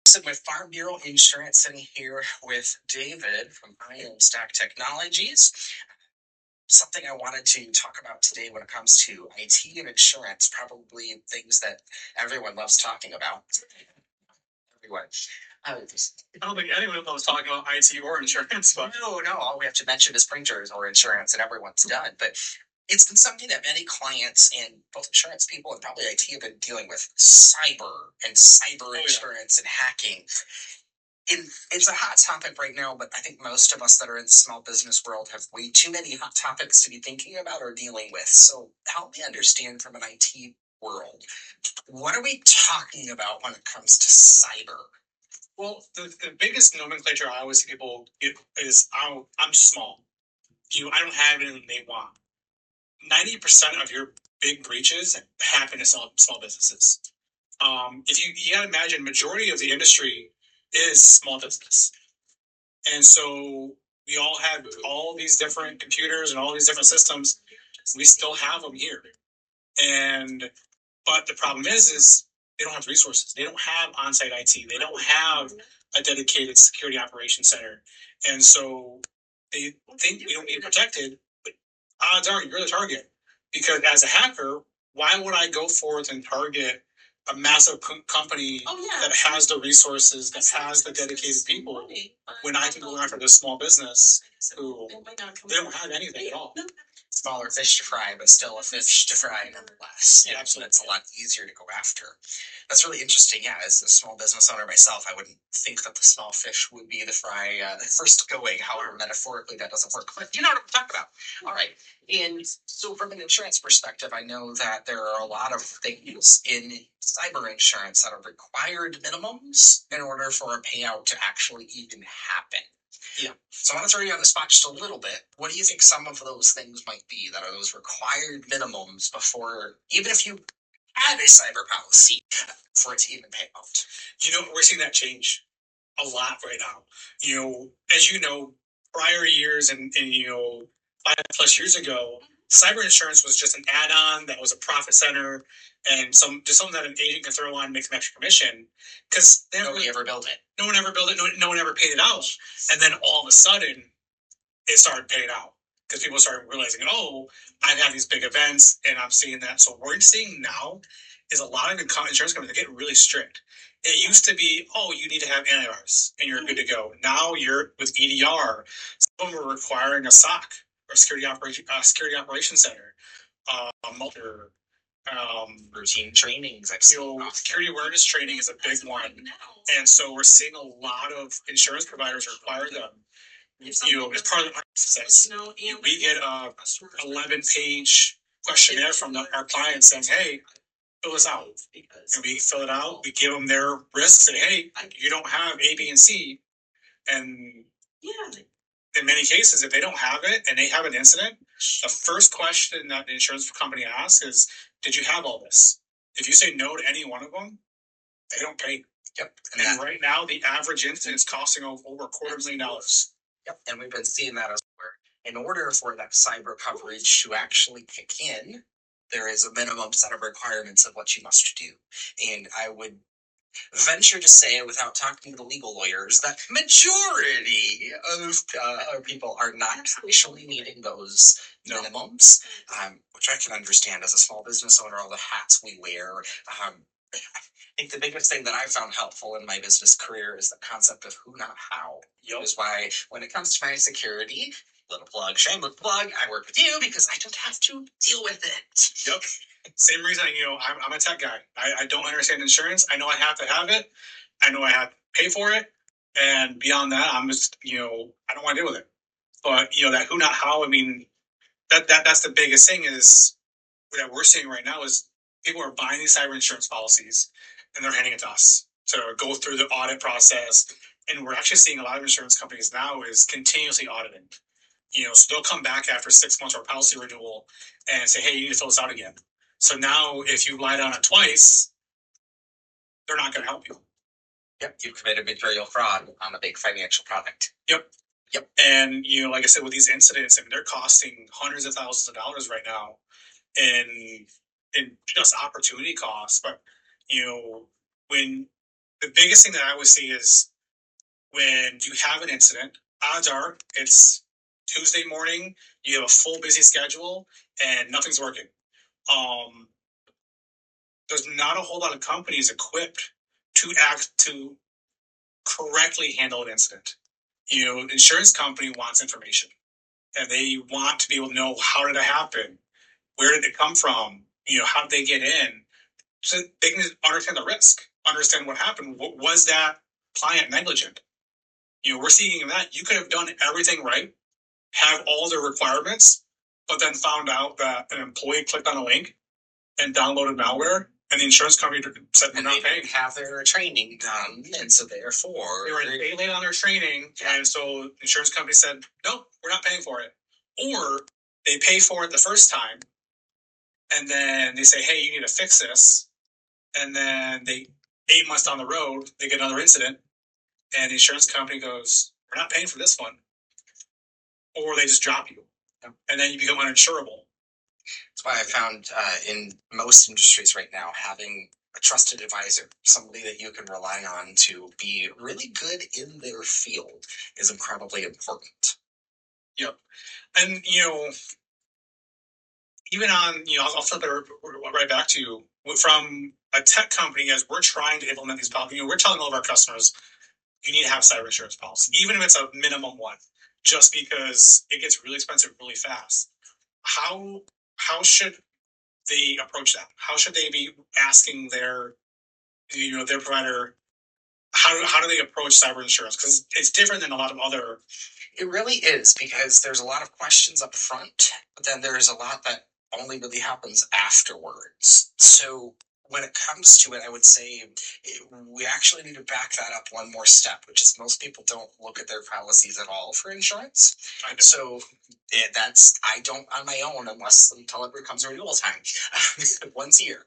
So with Farm Bureau Insurance, sitting here with David from IM Stack Technologies. Something I wanted to talk about today when it comes to IT and insurance, probably things that everyone loves talking about. Everyone. I don't think anyone loves talking about IT or insurance, but No, all we have to mention is printers or insurance and everyone's done. But it's been something that many clients and both insurance people and probably IT have been dealing with cyber and cyber yeah. insurance and hacking. It's a hot topic right now, but I think most of us that are in the small business world have way too many hot topics to be thinking about or dealing with. So help me understand from an IT world, what are we talking about when it comes to cyber? Well, the biggest nomenclature I always see people get is I'm small. I don't have anything they want. 90% of your big breaches happen in small businesses. If you gotta imagine, majority of the industry is small business, and so we all have all these different computers and all these different systems. We still have them here, and but the problem is they don't have resources. They don't have on-site IT. They don't have a dedicated security operations center, and so they think we don't need protected. But odds are you're the target, because as a hacker, why would I go forth and target a massive company that has the resources, that has the dedicated people, when I can go after this small business who they don't have anything at all? Smaller fish to fry, but still a fish to fry nonetheless. Yeah, So it's a lot easier to go after. That's really interesting. Yeah, as a small business owner myself, I wouldn't think that the small fish would be the fry first going. However, metaphorically, that doesn't work. But you know what I'm talking about. All right. And so, from an insurance perspective, I know that there are a lot of things in cyber insurance that are required minimums in order for a payout to actually even happen. Yeah. So I want to throw you on the spot just a little bit. What do you think some of those things might be that are those required minimums before, even if you had a cyber policy, for it to even pay out? We're seeing that change a lot right now. As you know, prior years and 5+ years ago, cyber insurance was just an add-on that was a profit center and just something that an agent could throw on and make some extra commission, because nobody ever built it. No one ever built it. No one ever paid it out. And then all of a sudden, it started paying out because people started realizing, oh, I have these big events and I'm seeing that. So what we're seeing now is a lot of insurance companies are getting really strict. It used to be, oh, you need to have antivirus and you're good to go. Now you're with EDR. Some of them are requiring a SOC or security operations center, routine trainings. I've seen security awareness training is a big one, and so we're seeing a lot of insurance providers require them. As part of the process, we get a 11-page questionnaire from our clients saying, "Hey, fill this out," and we fill it out. We give them their risks, and hey, you don't have A, B, and C, and in many cases, if they don't have it and they have an incident, the first question that the insurance company asks is, "Did you have all this?" If you say no to any one of them, they don't pay. Yep. And right now, the average incident is costing over $250,000. Yep. And we've been seeing that as well. In order for that cyber coverage to actually kick in, there is a minimum set of requirements of what you must do. And I would venture to say, without talking to the legal lawyers, that majority of people are not actually meeting those minimums, which I can understand as a small business owner, all the hats we wear. I think the biggest thing that I found helpful in my business career is the concept of who, not how. That is why when it comes to my security, little plug, shameless plug, I work with you because I don't have to deal with it. Yep. Same reason, I'm a tech guy. I don't understand insurance. I know I have to have it. I know I have to pay for it. And beyond that, I'm just, I don't want to deal with it. But, that who, not how, I mean, that's the biggest thing is that we're seeing right now is people are buying these cyber insurance policies and they're handing it to us to go through the audit process. And we're actually seeing a lot of insurance companies now is continuously auditing. So they'll come back after 6 months or policy renewal and say, hey, you need to fill this out again. So now if you lied on it twice, they're not going to help you. Yep, you've committed material fraud on a big financial product. Yep. And, like I said, with these incidents, I mean, they're costing hundreds of thousands of dollars right now in just opportunity costs. But, when the biggest thing that I always see is when you have an incident, odds are it's Tuesday morning, you have a full busy schedule and nothing's working. There's not a whole lot of companies equipped to correctly handle an incident. Insurance company wants information and they want to be able to know how did it happen, where did it come from, how did they get in, so they can understand the risk, understand what happened. Was that client negligent? We're seeing that you could have done everything right, have all the requirements, but then found out that an employee clicked on a link and downloaded malware, and the insurance company said we're not paying. Have their training done, and so therefore they were a day late on their training, and so the insurance company said, no, we're not paying for it. Or they pay for it the first time, and then they say, hey, you need to fix this, and then 8 months down the road, they get another incident, and the insurance company goes, we're not paying for this one. Or they just drop you, and then you become uninsurable. That's why I found in most industries right now, having a trusted advisor, somebody that you can rely on to be really good in their field, is incredibly important. Yep. And, even on, I'll flip it right back to you. From a tech company, as we're trying to implement these policies, we're telling all of our customers, you need to have cyber insurance policy, even if it's a minimum one, just because it gets really expensive really fast. How should they approach that? How should they be asking their provider, how do they approach cyber insurance? Because it's different than a lot of other. It really is, because there's a lot of questions up front, but then there's a lot that only really happens afterwards. So when it comes to it, I would say we actually need to back that up one more step, which is most people don't look at their policies at all for insurance. So I don't on my own until it becomes renewal time once a year.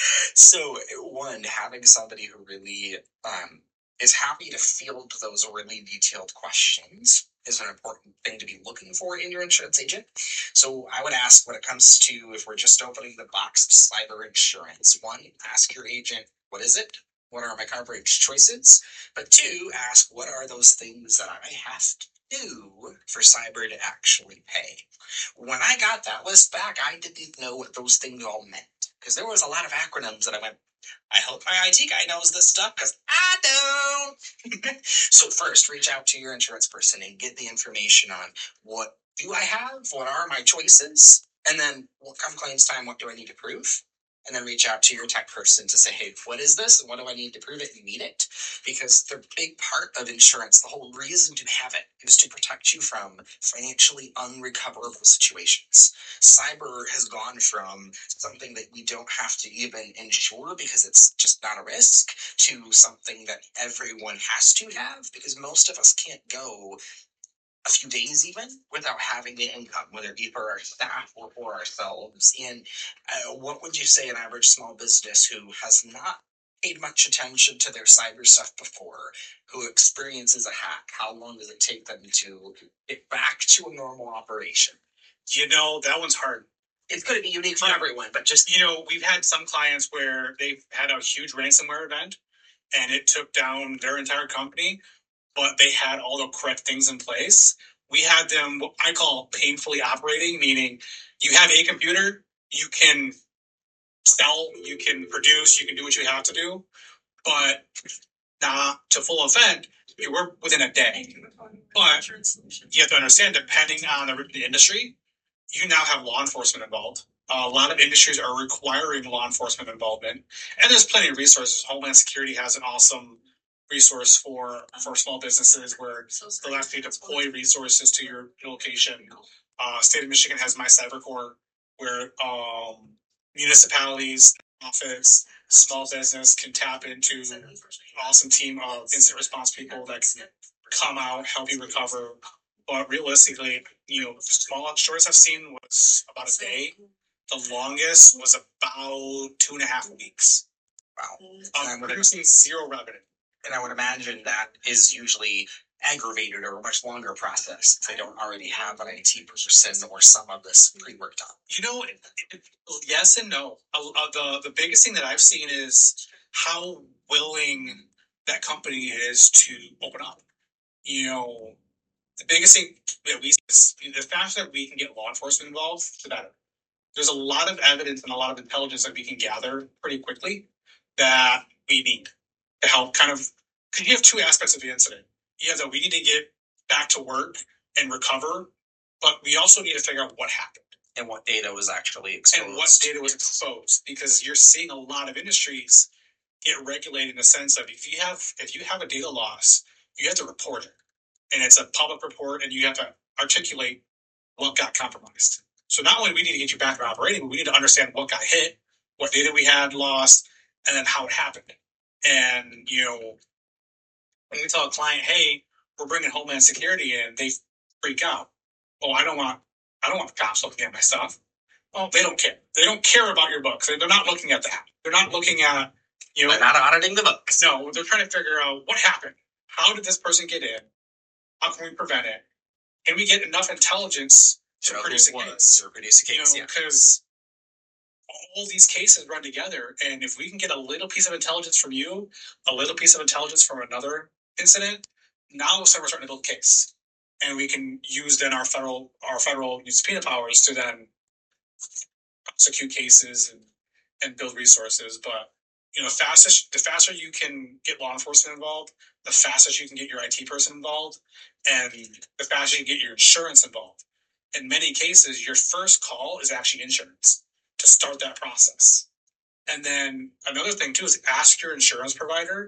So one, having somebody who really is happy to field those really detailed questions is an important thing to be looking for in your insurance agent. So I would ask, when it comes to, if we're just opening the box of cyber insurance, one, ask your agent, what is it? What are my coverage choices? But two, ask, what are those things that I have to do for cyber to actually pay? When I got that list back, I didn't know what those things all meant, because there was a lot of acronyms that I went, I hope my IT guy knows this stuff, because I don't. So first, reach out to your insurance person and get the information on, what do I have? What are my choices? And then, come claims time, what do I need to prove? And then reach out to your tech person to say, hey, what is this? And what do I need to prove it and meet it? Because the big part of insurance, the whole reason to have it, is to protect you from financially unrecoverable situations. Cyber has gone from something that we don't have to even insure because it's just not a risk, to something that everyone has to have, because most of us can't go a few days even without having the income, whether it be for our staff or for ourselves. And what would you say an average small business who has not paid much attention to their cyber stuff before, who experiences a hack, how long does it take them to get back to a normal operation? That one's hard. It's going to be unique for everyone, but just, we've had some clients where they've had a huge ransomware event and it took down their entire company, but they had all the correct things in place. We had them, what I call painfully operating, meaning you have a computer, you can sell, you can produce, you can do what you have to do, but not to full effect. We're within a day. But you have to understand, depending on the industry, you now have law enforcement involved. A lot of industries are requiring law enforcement involvement, and there's plenty of resources. Homeland Security has an awesome resource for small businesses where they'll actually deploy resources to your location. State of Michigan has My Cyber Corps, where municipalities, office, small business can tap into an awesome team of incident response people that can come out, help you recover. But realistically, small shorts I've seen was about a day. The longest was about 2.5 weeks. Wow. Producing zero revenue. And I would imagine that is usually aggravated or a much longer process if they don't already have an IT person or some of this pre-worked on. Yes and no. The biggest thing that I've seen is how willing that company is to open up. You know, the biggest thing that we see is the faster that we can get law enforcement involved, the better. There's a lot of evidence and a lot of intelligence that we can gather pretty quickly that we need to help kind of, because you have two aspects of the incident. You have that we need to get back to work and recover, but we also need to figure out what happened and what data was actually exposed. and what data was exposed, because you're seeing a lot of industries get regulated in the sense of if you have a data loss, you have to report it, and it's a public report, and you have to articulate what got compromised. So not only do we need to get you back to operating, but we need to understand what got hit, what data we had lost, and then how it happened. And when we tell a client, "Hey, we're bringing Homeland Security in," they freak out. Oh, I don't want the cops looking at my stuff. Well, they don't care. They don't care about your books. They're not looking at that. They're not looking at They're not auditing the books. No, they're trying to figure out what happened. How did this person get in? How can we prevent it? Can we get enough intelligence to produce a case? Because all these cases run together, and if we can get a little piece of intelligence from you, a little piece of intelligence from another incident, now we're starting to build a case, and we can use then our federal subpoena powers to then prosecute cases and build resources. But the faster you can get law enforcement involved, the faster you can get your IT person involved, and the faster you get your insurance involved. In many cases, your first call is actually insurance to start that process. And then another thing too is ask your insurance provider,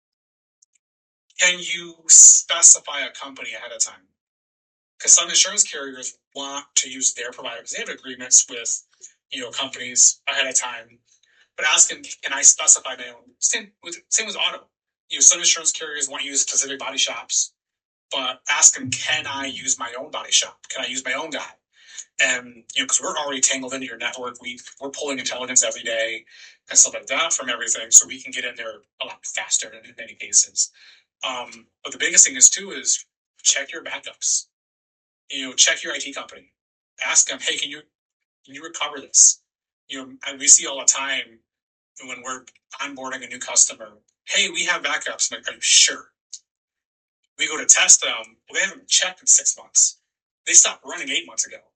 can you specify a company ahead of time? Because some insurance carriers want to use their provider because they have agreements with companies ahead of time. But ask them, can I specify my own? Same with auto. Some insurance carriers want to use specific body shops, but ask them, can I use my own body shop? Can I use my own guy? And because we're already tangled into your network, we're pulling intelligence every day and stuff like that from everything, so we can get in there a lot faster in many cases. But the biggest thing is check your backups. Check your IT company. Ask them, hey, can you recover this? And we see all the time when we're onboarding a new customer, hey, we have backups. I'm like, are you sure? We go to test them. Well, they haven't checked in 6 months. They stopped running 8 months ago.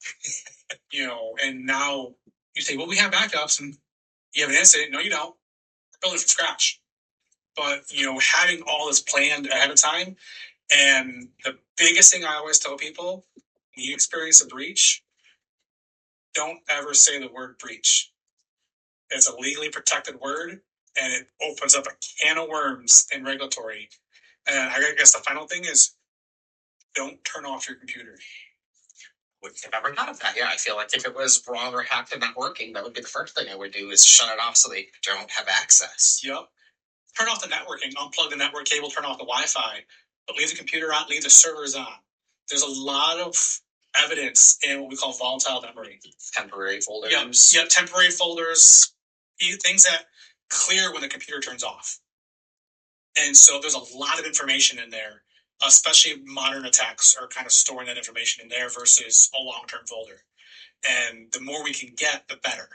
And now you say, well, we have backups, and you have an incident. No, you don't. We're building from scratch. But having all this planned ahead of time, and the biggest thing I always tell people, when you experience a breach, don't ever say the word breach. It's a legally protected word, and it opens up a can of worms in regulatory. And I guess the final thing is, don't turn off your computer. Wouldn't have ever thought of that. Yeah, I feel like if it was wrong or hacked and not working, that would be the first thing I would do is shut it off so they don't have access. Yep. Turn off the networking, unplug the network cable, turn off the Wi-Fi, but leave the computer on, leave the servers on. There's a lot of evidence in what we call volatile memory. Temporary folders. Yeah, temporary folders, things that clear when the computer turns off. And so there's a lot of information in there, especially modern attacks are kind of storing that information in there versus a long-term folder. And the more we can get, the better.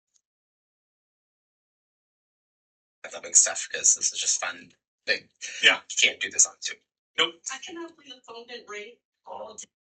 I love big stuff because this is just fun thing. Yeah. You can't do this on Zoom. Nope. I cannot believe the phone didn't ring all